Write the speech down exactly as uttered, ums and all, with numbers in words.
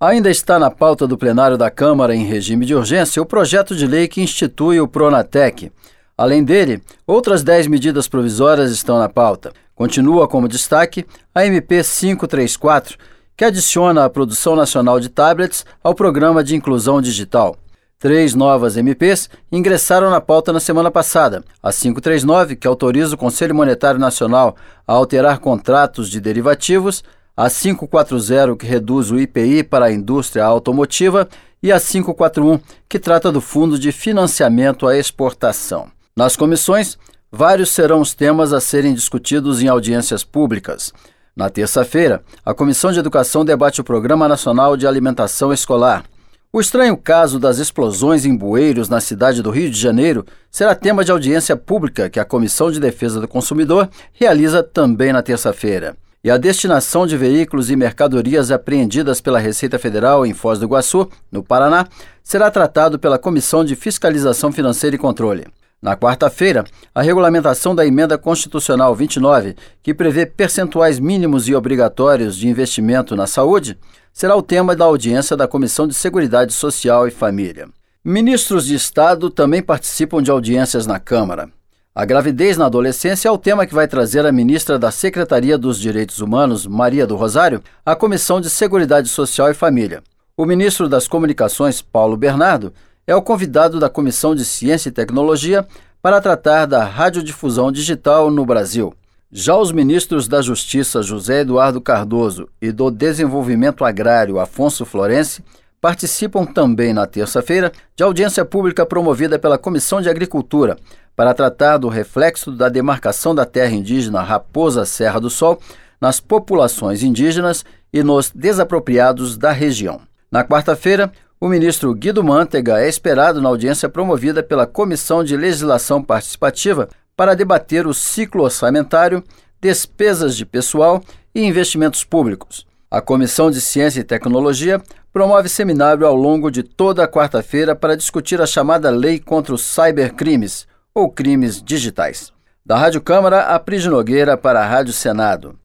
Ainda está na pauta do plenário da Câmara em regime de urgência o projeto de lei que institui o Pronatec. Além dele, outras dez medidas provisórias estão na pauta. Continua como destaque a M P quinhentos e trinta e quatro, que adiciona a produção nacional de tablets ao Programa de Inclusão Digital. Três novas M Ps ingressaram na pauta na semana passada. A quinhentos e trinta e nove, que autoriza o Conselho Monetário Nacional a alterar contratos de derivativos, a quinhentos e quarenta, que reduz o I P I para a indústria automotiva, e a quinhentos e quarenta e um, que trata do Fundo de Financiamento à Exportação. Nas comissões, vários serão os temas a serem discutidos em audiências públicas. Na terça-feira, a Comissão de Educação debate o Programa Nacional de Alimentação Escolar. O estranho caso das explosões em bueiros na cidade do Rio de Janeiro será tema de audiência pública que a Comissão de Defesa do Consumidor realiza também na terça-feira. E a destinação de veículos e mercadorias apreendidas pela Receita Federal em Foz do Iguaçu, no Paraná, será tratado pela Comissão de Fiscalização Financeira e Controle. Na quarta-feira, a regulamentação da Emenda Constitucional vinte e nove, que prevê percentuais mínimos e obrigatórios de investimento na saúde, será o tema da audiência da Comissão de Seguridade Social e Família. Ministros de Estado também participam de audiências na Câmara. A gravidez na adolescência é o tema que vai trazer a ministra da Secretaria dos Direitos Humanos, Maria do Rosário, à Comissão de Seguridade Social e Família. O ministro das Comunicações, Paulo Bernardo, é o convidado da Comissão de Ciência e Tecnologia para tratar da radiodifusão digital no Brasil. Já os ministros da Justiça, José Eduardo Cardoso, e do Desenvolvimento Agrário, Afonso Florense, participam também na terça-feira de audiência pública promovida pela Comissão de Agricultura para tratar do reflexo da demarcação da terra indígena Raposa Serra do Sol nas populações indígenas e nos desapropriados da região. Na quarta-feira, o ministro Guido Mantega é esperado na audiência promovida pela Comissão de Legislação Participativa para debater o ciclo orçamentário, despesas de pessoal e investimentos públicos. A Comissão de Ciência e Tecnologia promove seminário ao longo de toda a quarta-feira para discutir a chamada Lei contra os Cybercrimes, ou crimes digitais. Da Rádio Câmara, a Pride Nogueira para a Rádio Senado.